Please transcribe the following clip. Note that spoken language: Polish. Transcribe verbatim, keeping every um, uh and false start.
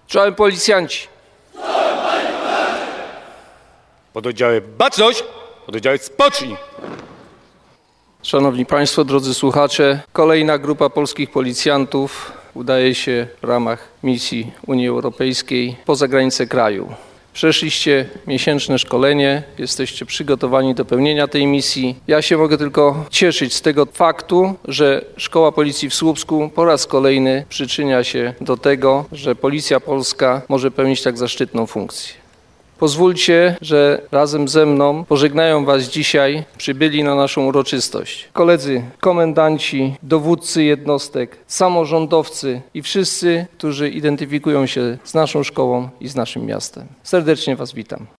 Czołem policjanci! Pododdziały baczność, pododdziały spocznij. Szanowni Państwo, drodzy słuchacze, kolejna grupa polskich policjantów udaje się w ramach misji Unii Europejskiej poza granice kraju. Przeszliście miesięczne szkolenie, jesteście przygotowani do pełnienia tej misji. Ja się mogę tylko cieszyć z tego faktu, że Szkoła Policji w Słupsku po raz kolejny przyczynia się do tego, że Policja Polska może pełnić tak zaszczytną funkcję. Pozwólcie, że razem ze mną pożegnają Was dzisiaj przybyli na naszą uroczystość. Koledzy komendanci, dowódcy jednostek, samorządowcy i wszyscy, którzy identyfikują się z naszą szkołą i z naszym miastem. Serdecznie Was witam.